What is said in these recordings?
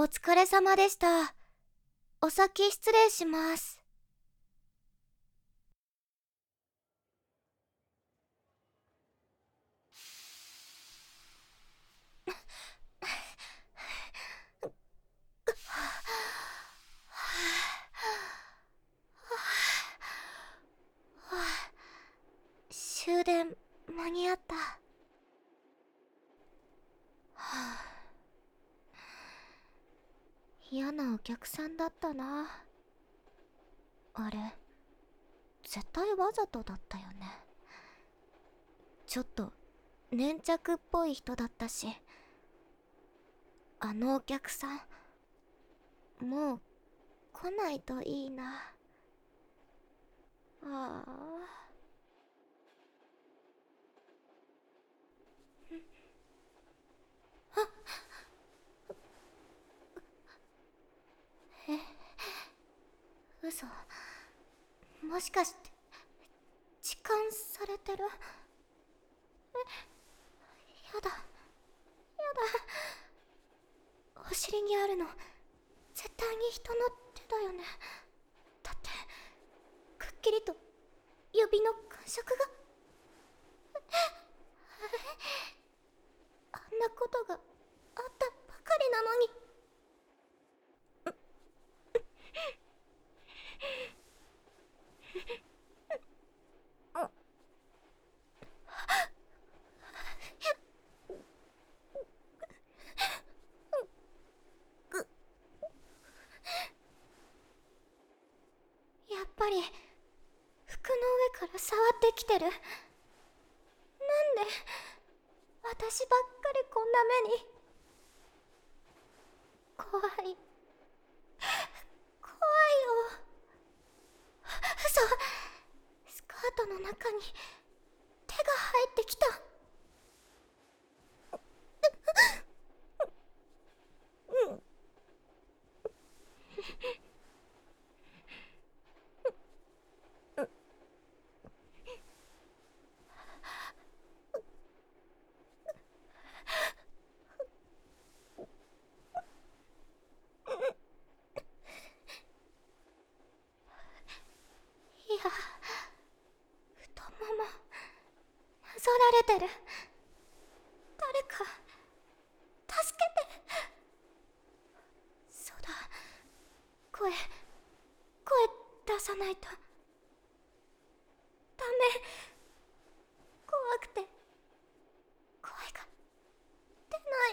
お疲れ様でした。お先失礼します。終電間に合った。嫌なお客さんだったな。あれ絶対わざとだったよね。ちょっと粘着っぽい人だったし。あのお客さんもう来ないといいな。ああ。嘘。もしかして痴漢されてる？やだやだ。お尻にあるの絶対に人の手だよね。だってくっきりと指の感触が。あんなことがあったばかりなのに。やっぱり服の上から触ってきてる。なんで私ばっかりこんな目に。怖い怖いよ。嘘。スカートの中に手が入ってきた。いや、太ももなぞられてる。誰か助けて。そうだ、声出さないと。ダメ。怖くて声が出ない。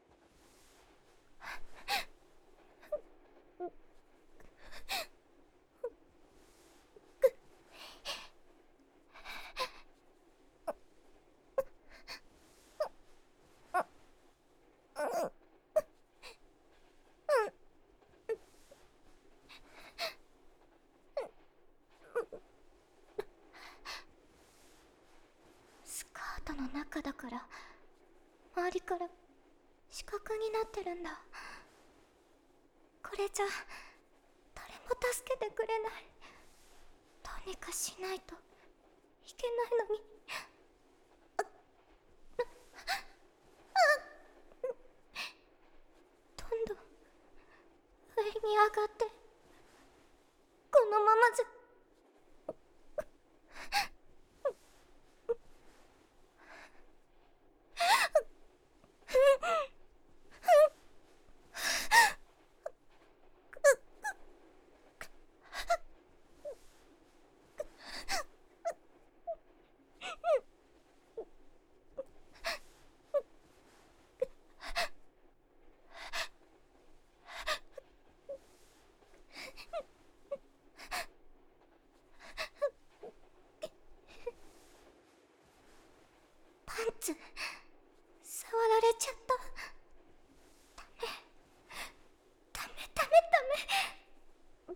スカートの中だから周りから死角になってるんだ。これじゃ誰も助けてくれない。どうにかしないといけないのに。どんどん上に上がって、このままじゃ。パンツ触られちゃった。ダメダメダメ。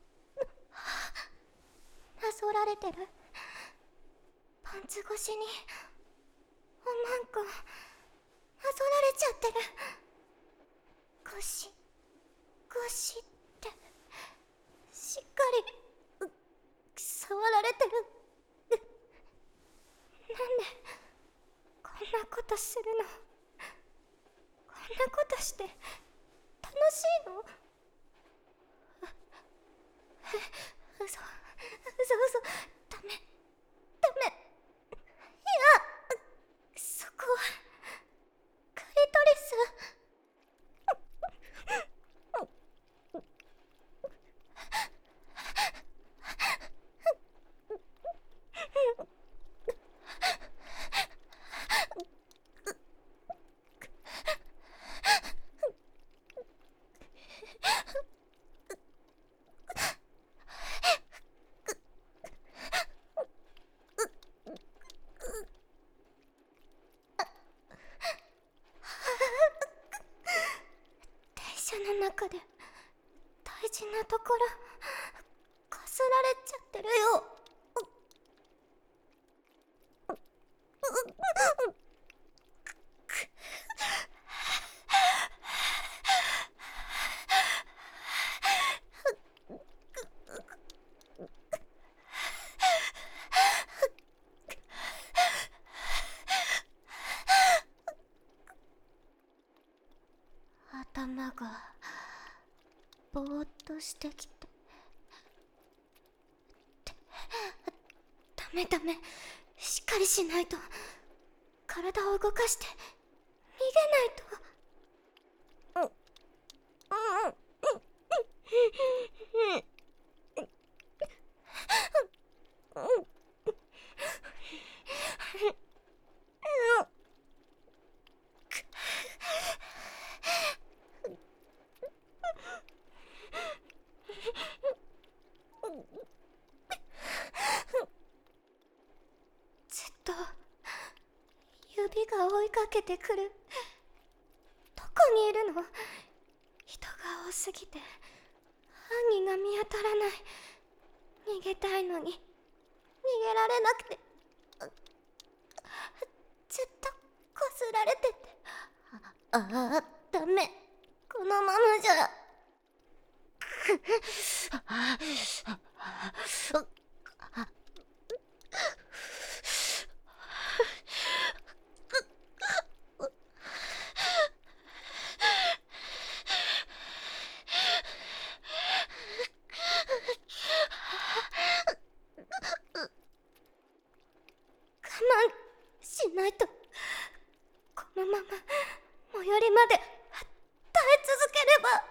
なぞられてる。パンツ越しにおまんこなぞられちゃってる。ゴシゴシってしっかり触られてる。なんでこんなことするの。こんなことして楽しいの？ 車の中で大事なところこすられちゃってるよ。頭がぼーっとしてきて。ダメダメ、しっかりしないと。体を動かして逃げないと。ずっと指が追いかけてくる。どこにいるの？人が多すぎて犯人が見当たらない。逃げたいのに逃げられなくて、ずっとこすられてて。ダメ、このままじゃ。我慢しないと。このまま最寄りまで耐え続ければ。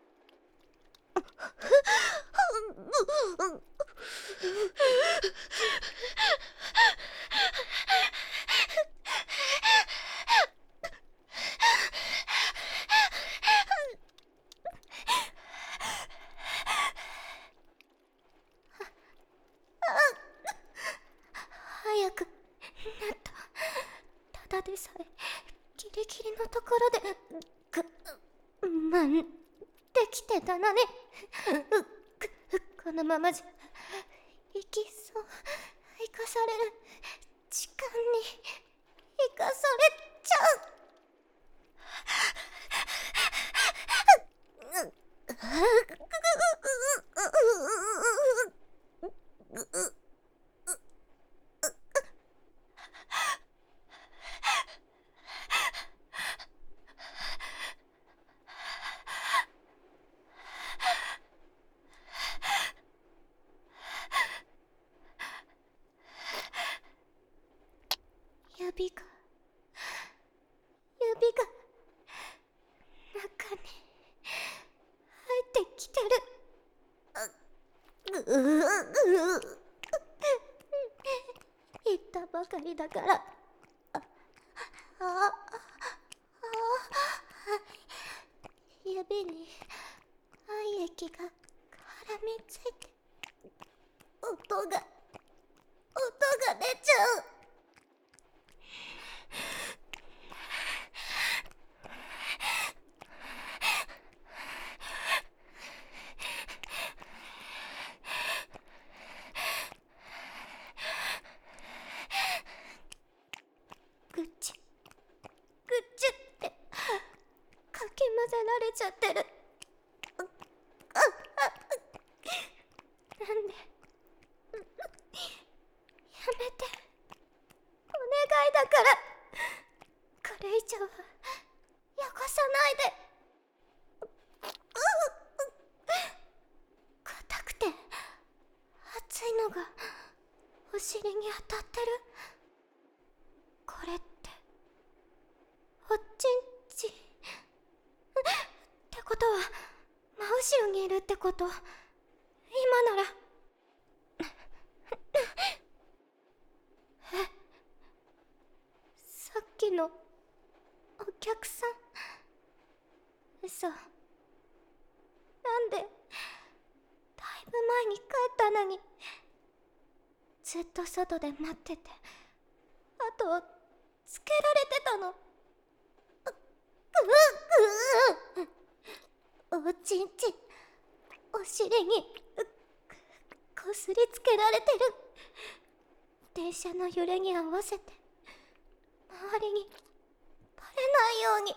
早くなった。ただでさえギリギリのところでできてたのに。このままじゃ生きそう生かされる時間に生かされちゃう。指が中に入ってきてる。言ったばかりだから。指に愛液が絡みついて音が出ちゃう。ぐちってかき混ぜられちゃってる。なんでやめて、お願いだから。これ以上は汚さないで。硬くて熱いのがお尻に当たってる。これっておちんちってことは真後ろにいるってこと。今ならさっきのお客さん。嘘。なんでだいぶ前に帰ったのに。ずっと外で待ってて後をつけられてたの。 おちんちん、お尻にこすりつけられてる。電車の揺れに合わせて周りにバレないように。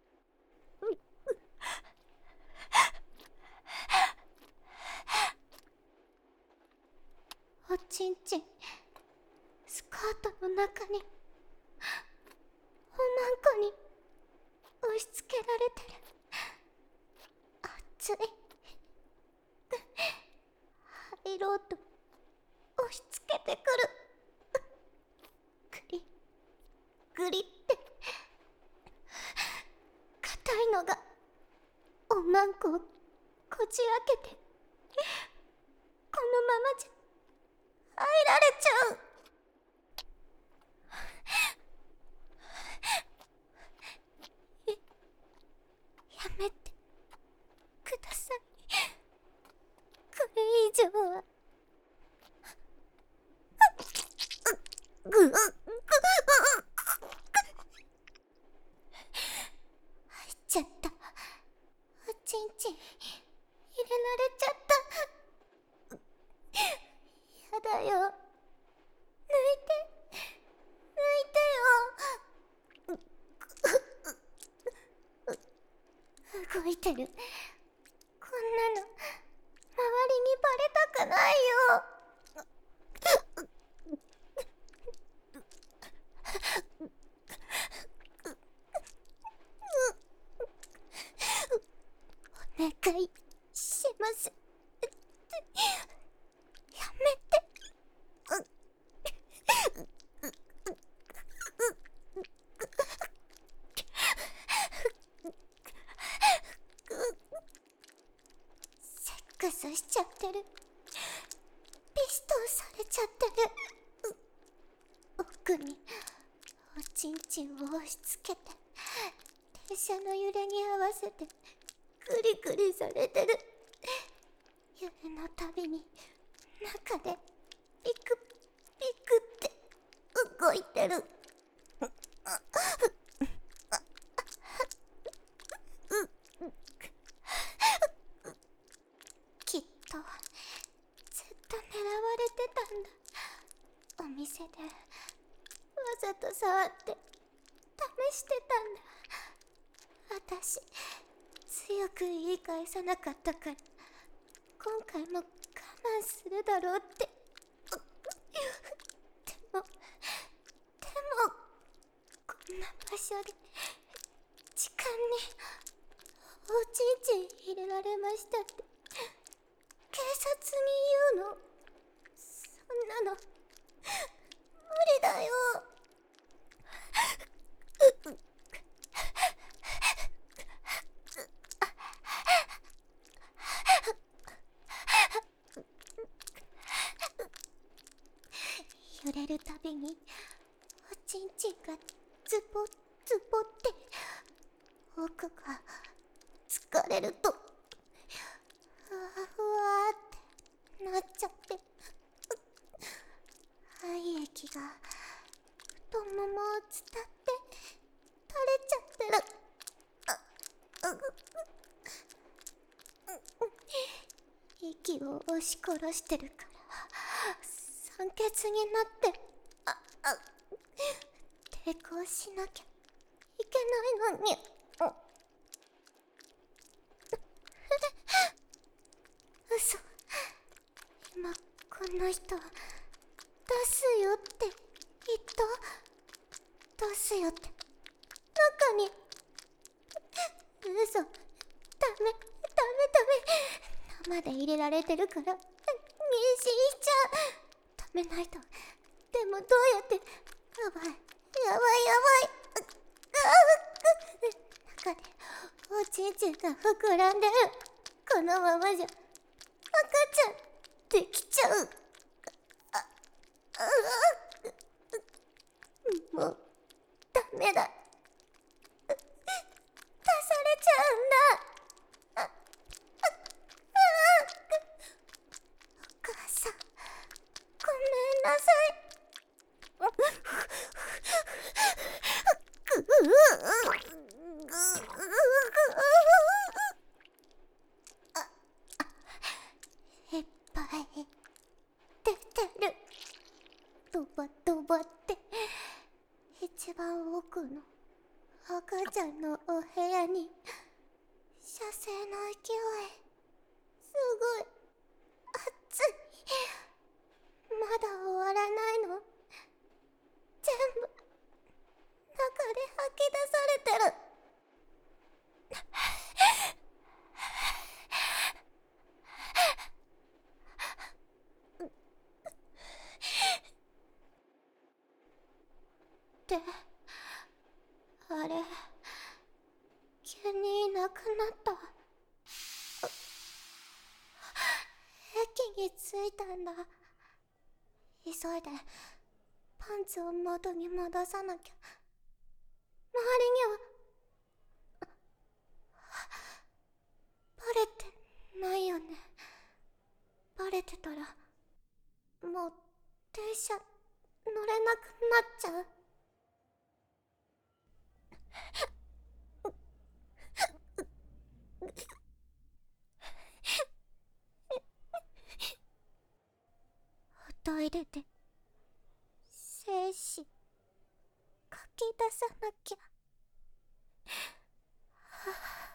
おちんちん、スカートの中におまんこに押し付けられてる。熱い。入ろうと押し付けてくる。グリグリって硬いのがおまんこをこじ開けて、このままじゃ入られちゃう。やめてください。これ以上は。入っちゃった。おちんちん入れられちゃった。やだよ。抜いてよ。動いてる。こんなの周りにバレたくないよ。お願いします。やめて。セックスしちゃってる。ピストンされちゃってる。奥におちんちんを押し付けて、電車の揺れに合わせてグリグリされてる。揺れのたびに中でピクピクって動いてる。きっとずっと狙われてたんだ。お店でわざと触って試してたんだ。私強く言い返さなかったから、今回も我慢するだろうって。でもこんな場所で時間におちんちん入れられましたって警察に言うの？そんなの無理だよ。揺れるたびにおちんちんがズボズボって奥が疲れるとふわふわってなっちゃって、愛液が太ももを伝って垂れちゃってる。息を押し殺してるから酸欠になって抵抗しなきゃいけないのに。嘘。今この人出すよって言った。出すよって中に。嘘。ダメ生で入れられてるから妊娠しちゃう。止めないと。でもどうやって。やばい中でおちんちんが膨らんでる。このままじゃ赤ちゃんできちゃう。もうダメだ。出されちゃうんだ。お母さん、ごめんなさい。 性の勢いすごい熱い。まだ終わらないの。全部中で吐き出されてる。ってあれ急にいなくなった。駅に着いたんだ。急いでパンツを元に戻さなきゃ。周りにはバレてないよね。バレてたらもう電車乗れなくなっちゃう。おトイレで精子かき出さなきゃ。